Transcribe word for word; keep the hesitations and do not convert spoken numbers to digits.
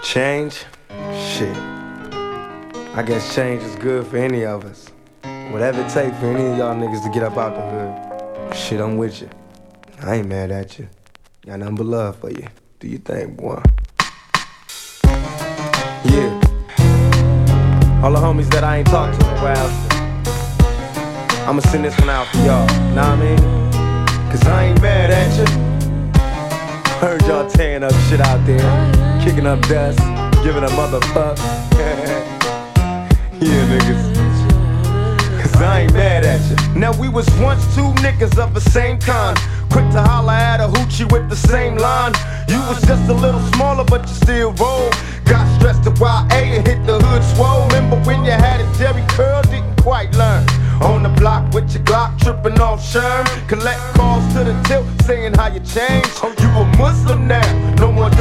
Change? Shit. I guess change is good for any of us. Whatever it takes for any of y'all niggas to get up out the hood. Shit, I'm with you. I ain't mad at you. Got nothing but love for you. Do your thing, boy. Yeah. All the homies that I ain't talked to in a while, I'ma send this one out for y'all. Know what I mean? Cause I ain't mad at you. Heard y'all tearing up shit out there, kicking up dust, giving a motherfuck. Yeah, niggas. Cause I ain't mad at you. Now we was once two niggas of the same kind, quick to holler at a hoochie with the same line. You was just a little smaller, but you still roll. Got stressed to Y A and hit the hood swole. Remember when you had a Jerry curl, didn't quite learn. On the block with your Glock, tripping off Sherm. Collect calls to the tilt, saying how you changed. Oh, you a Muslim now, no more